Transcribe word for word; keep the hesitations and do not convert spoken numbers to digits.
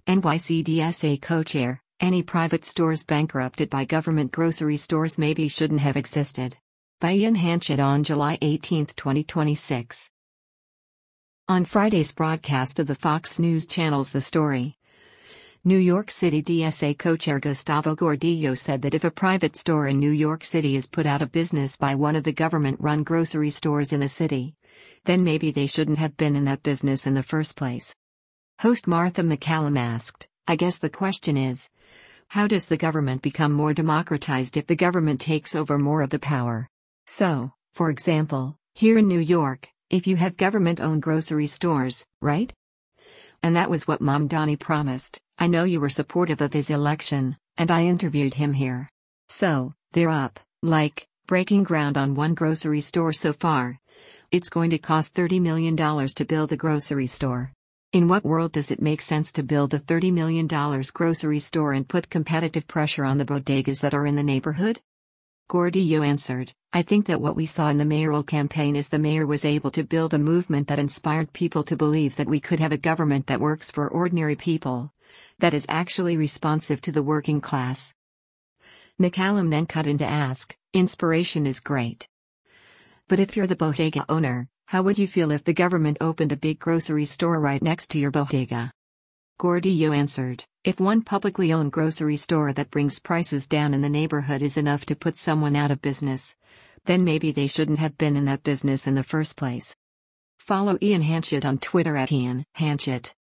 N Y C D S A co-chair, any private stores bankrupted by government grocery stores maybe shouldn't have existed. By Ian Hanchett on July eighteenth, twenty twenty-six. On Friday's broadcast of the Fox News Channel's The Story, New York City D S A co-chair Gustavo Gordillo said that if a private store in New York City is put out of business by one of the government-run grocery stores in the city, then maybe they shouldn't have been in that business in the first place. Host Martha MacCallum asked, I guess the question is, how does the government become more democratized if the government takes over more of the power? So, for example, here in New York, if you have government-owned grocery stores, right? And that was what Mamdani promised. I know you were supportive of his election, and I interviewed him here. So, they're up, like, breaking ground on one grocery store so far. It's going to cost thirty million dollars to build a grocery store. In what world does it make sense to build a thirty million dollars grocery store and put competitive pressure on the bodegas that are in the neighborhood? Gordillo answered, I think that what we saw in the mayoral campaign is the mayor was able to build a movement that inspired people to believe that we could have a government that works for ordinary people, that is actually responsive to the working class. MacCallum then cut in to ask, inspiration is great. But if you're the bodega owner, how would you feel if the government opened a big grocery store right next to your bodega? Gordillo answered, if one publicly owned grocery store that brings prices down in the neighborhood is enough to put someone out of business, then maybe they shouldn't have been in that business in the first place. Follow Ian Hanchett on Twitter at Ian Hanchett.